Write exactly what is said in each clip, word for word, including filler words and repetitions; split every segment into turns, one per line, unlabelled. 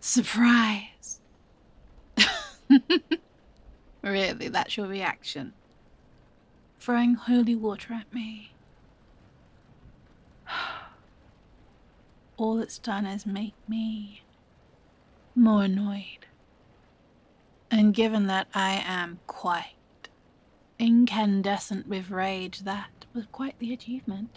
Surprise! Really, that's your reaction? Throwing holy water at me. All it's done is make me more annoyed. And given that I am quite incandescent with rage, that was quite the achievement.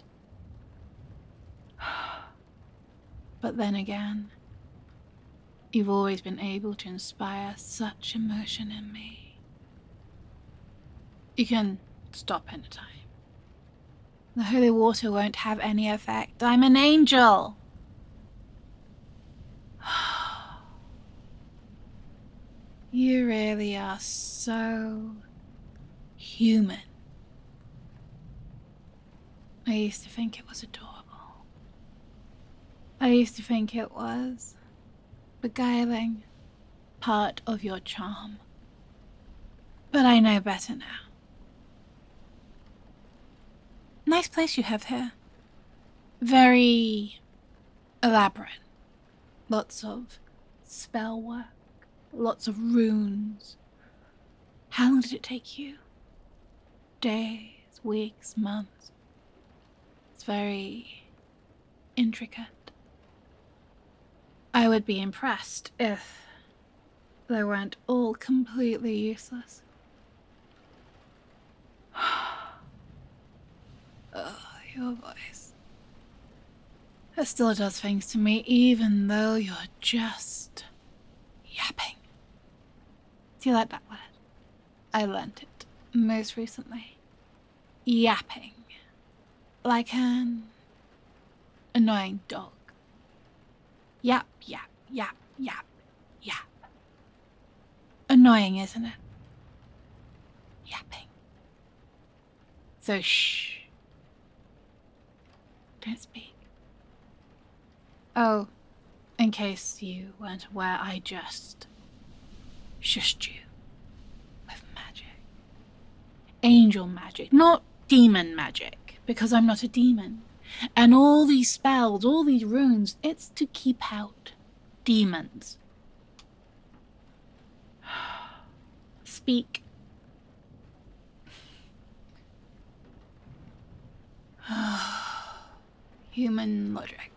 But then again, you've always been able to inspire such emotion in me. You can stop anytime. The holy water won't have any effect. I'm an angel! You really are so human. I used to think it was adorable. I used to think it was beguiling, part of your charm. But I know better now. Nice place you have here. Very elaborate. Lots of spell work. Lots of runes. How long did it take you? Days, weeks, months. It's very intricate. I would be impressed if they weren't all completely useless. Oh, your voice. It still does things to me, even though you're just yapping. Do you like that word? I learnt it most recently. Yapping. Like an annoying dog. Yap, yap, yap, yap, yap. Annoying, isn't it? Yapping. So shh. Don't speak. Oh, in case you weren't aware, I just shushed you with magic. Angel magic, not demon magic, because I'm not a demon. And all these spells, all these runes, it's to keep out demons. Speak. Human logic.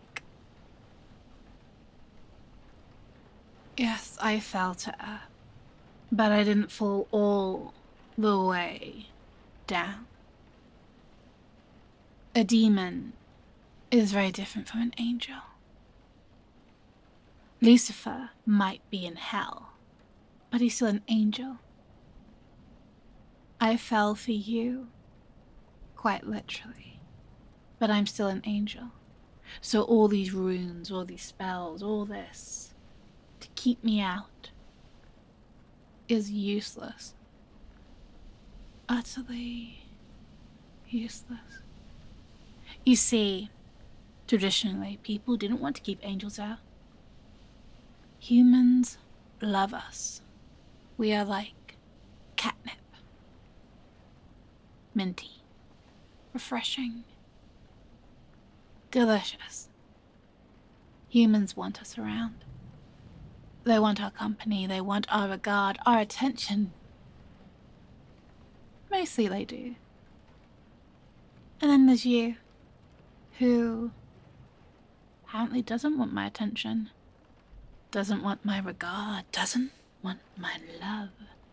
Yes, I fell to earth, but I didn't fall all the way down. A demon is very different from an angel. Lucifer might be in hell, but he's still an angel. I fell for you, quite literally, but I'm still an angel. So all these runes, all these spells, all this to keep me out is useless. Utterly useless. You see, traditionally, people didn't want to keep angels out. Humans love us. We are like catnip. Minty. Refreshing. Delicious. Humans want us around. They want our company, they want our regard, our attention. Mostly they do. And then there's you, who apparently doesn't want my attention, doesn't want my regard, doesn't want my love.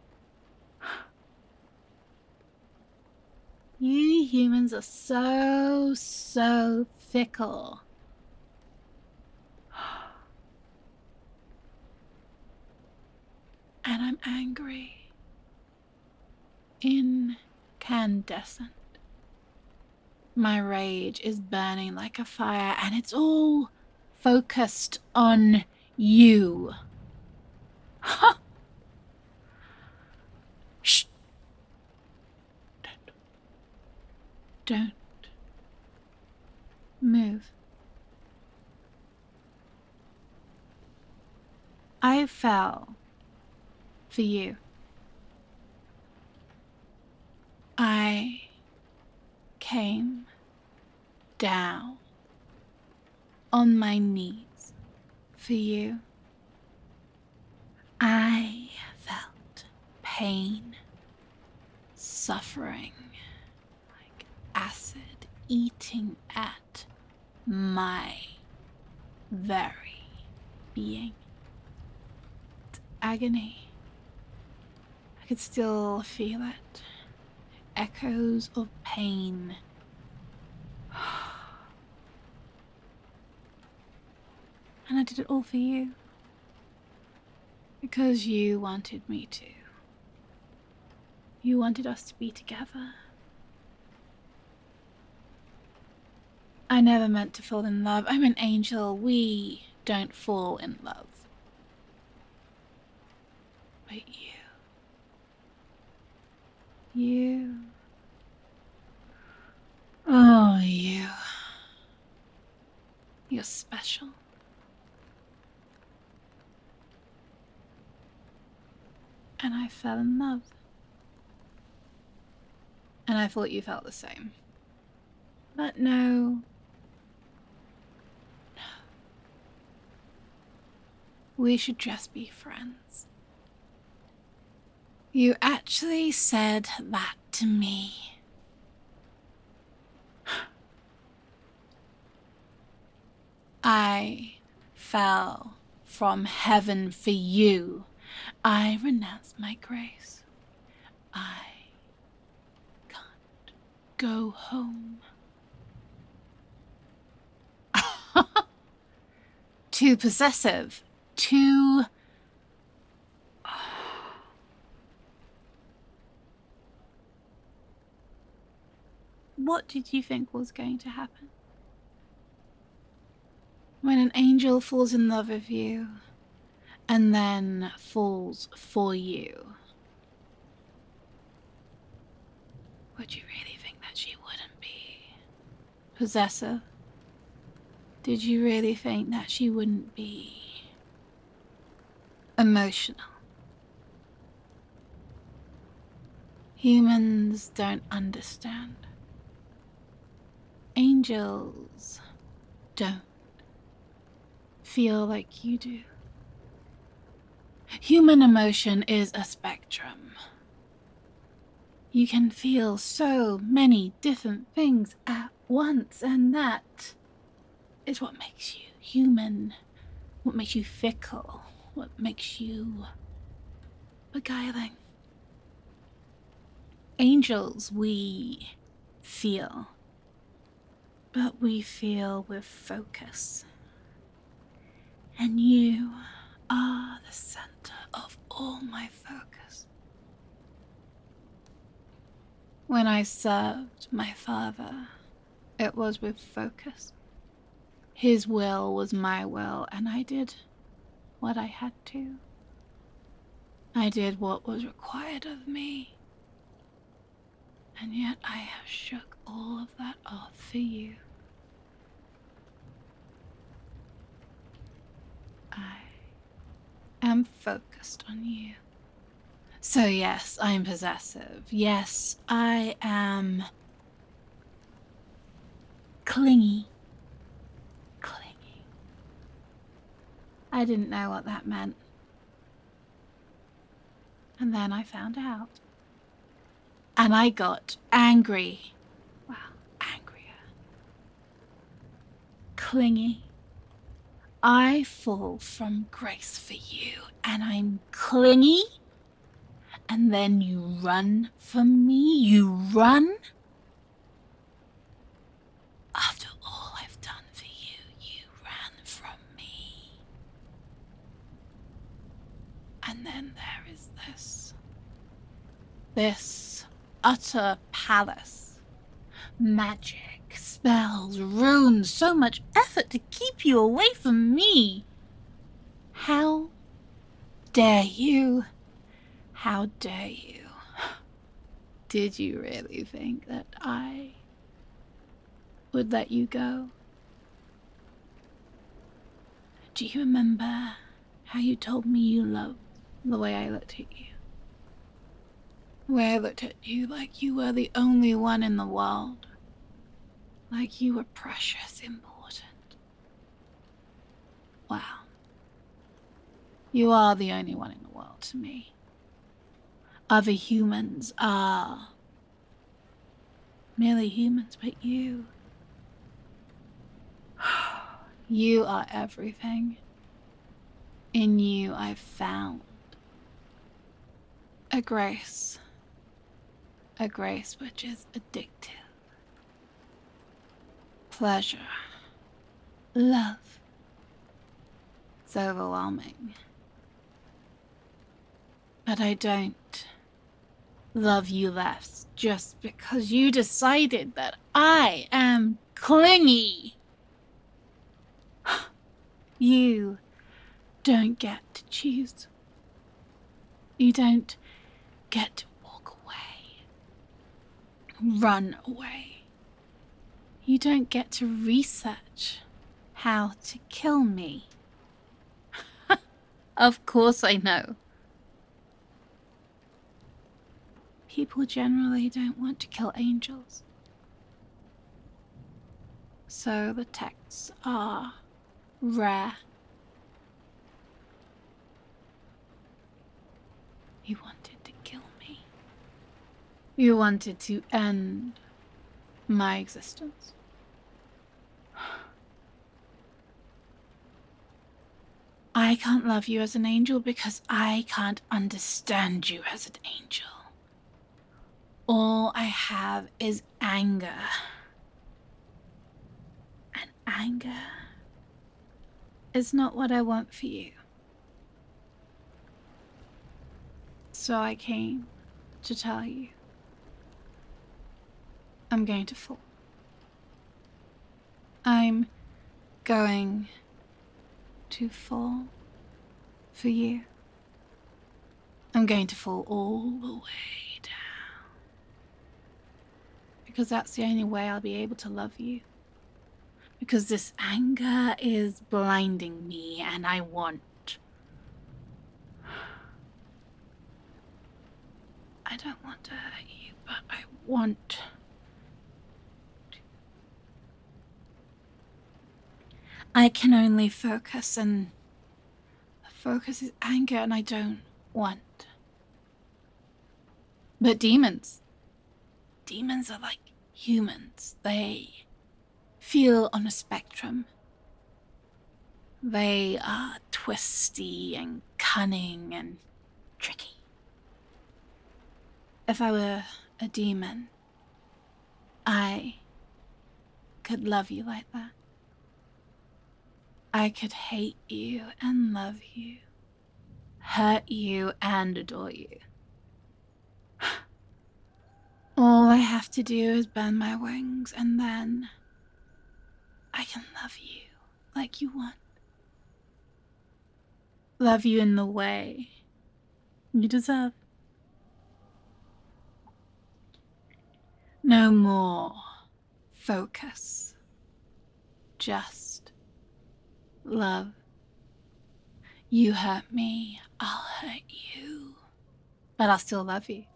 You humans are so, so fickle. And I'm angry. Incandescent. My rage is burning like a fire, and it's all focused on you. Huh. Shh. Don't. Don't move. I fell for you. I came down on my knees for you. I felt pain, suffering, like acid eating at my very being. Agony. I could still feel it. Echoes of pain. And I did it all for you. Because you wanted me to. You wanted us to be together. I never meant to fall in love. I'm an angel. We don't fall in love. But you. You. Oh, you. You're special. And I fell in love. And I thought you felt the same. But no. No. We should just be friends. You actually said that to me. I fell from heaven for you. I renounced my grace. I can't go home. Too possessive. Too... What did you think was going to happen? When an angel falls in love with you, and then falls for you, would you really think that she wouldn't be possessive? Did you really think that she wouldn't be emotional? Humans don't understand. Angels don't feel like you do. Human emotion is a spectrum. You can feel so many different things at once, and that is what makes you human, what makes you fickle, what makes you beguiling. Angels, we feel, but we feel with focus. And you are the center of all my focus. When I served my father, it was with focus. His will was my will, and I did what I had to. I did what was required of me. And yet I have shook all of that off for you. I am focused on you. So yes, I'm possessive. Yes, I am clingy. Clingy. I didn't know what that meant. And then I found out. And I got angry. Well, angrier. Clingy. I fall from grace for you, and I'm clingy. And then you run from me? You run? After all I've done for you, you ran from me. And then there is this. This utter palace. Magic, spells, runes, so much effort to keep you away from me. How dare you? How dare you? Did you really think that I would let you go? Do you remember how you told me you loved the way I looked at you? The way I looked at you like you were the only one in the world. Like you were precious, important. Wow. You are the only one in the world to me. Other humans are merely humans, but you... You are everything. In you I've found a grace. A grace which is addictive. Pleasure. Love. It's overwhelming. But I don't love you less just because you decided that I am clingy. You don't get to choose. You don't get to walk away, run away. You don't get to research how to kill me. Of course I know. People generally don't want to kill angels. So the texts are rare. You wanted to kill me. You wanted to end my existence. I can't love you as an angel because I can't understand you as an angel. All I have is anger. And anger is not what I want for you. So I came to tell you I'm going to fall. I'm going to fall for you. I'm going to fall all the way down. Because that's the only way I'll be able to love you. Because this anger is blinding me and I want... I don't want to hurt you, but I want... to. I can only focus, and focus is anger, and I don't want. But demons, demons are like humans. They feel on a spectrum. They are twisty and cunning and tricky. If I were a demon, I could love you like that. I could hate you and love you, hurt you and adore you. All I have to do is bend my wings and then I can love you like you want. Love you in the way you deserve. No more focus. Just love. You hurt me, I'll hurt you. But I'll still love you.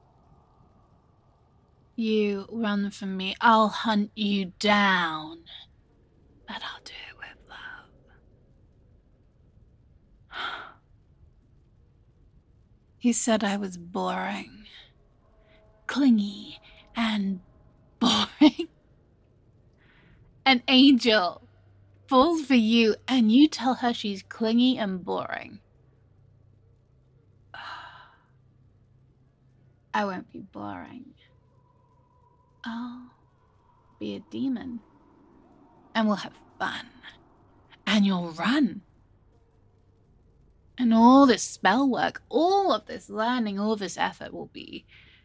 You run from me, I'll hunt you down. But I'll do it with love. You said I was boring, clingy, and boring. An angel falls for you and you tell her she's clingy and boring. I won't be boring. I'll be a demon. And we'll have fun. And you'll run. And all this spell work, all of this learning, all this effort will be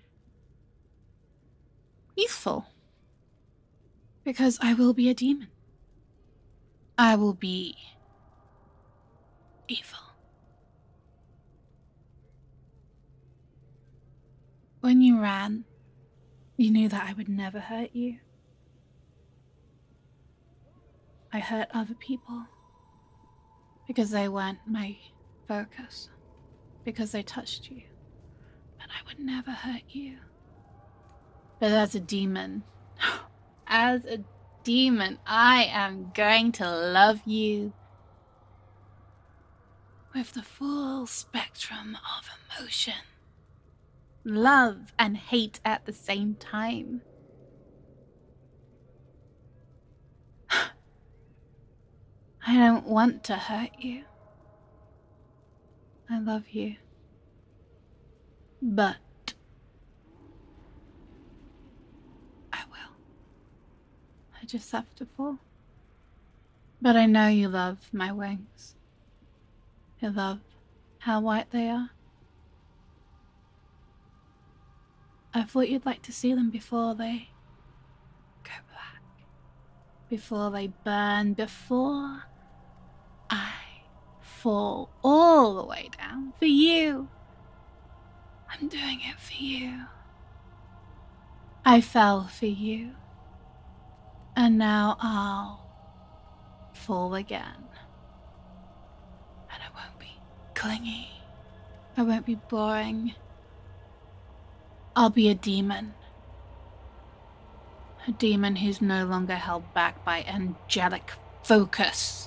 useful. Because I will be a demon. I will be evil. When you ran, you knew that I would never hurt you. I hurt other people because they weren't my focus, because they touched you, but I would never hurt you. But as a demon, as a demon, I am going to love you with the full spectrum of emotion. Love and hate at the same time. I don't want to hurt you. I love you. But I will. I just have to fall. But I know you love my wings. You love how white they are. I thought you'd like to see them before they go black. Before they burn. Before I fall all the way down. For you. I'm doing it for you. I fell for you. And now I'll fall again. And I won't be clingy. I won't be boring. I'll be a demon. A demon who's no longer held back by angelic focus.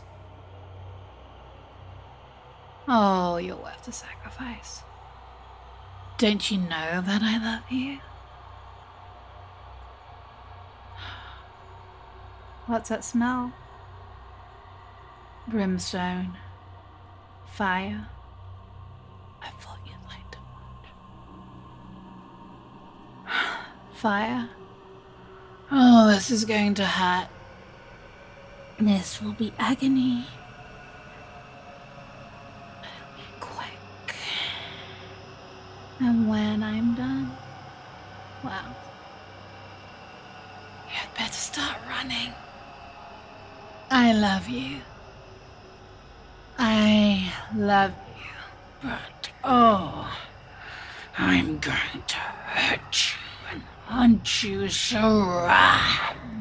Oh, you're worth the sacrifice. Don't you know that I love you? What's that smell? Brimstone. Fire. I thought you'd like to watch. Fire. Oh, this is going to hurt. This will be agony. It'll be quick. And when I'm done, well, you'd better start running. I love you. I love you. But, oh, I'm going to hurt you and hunt you so rad.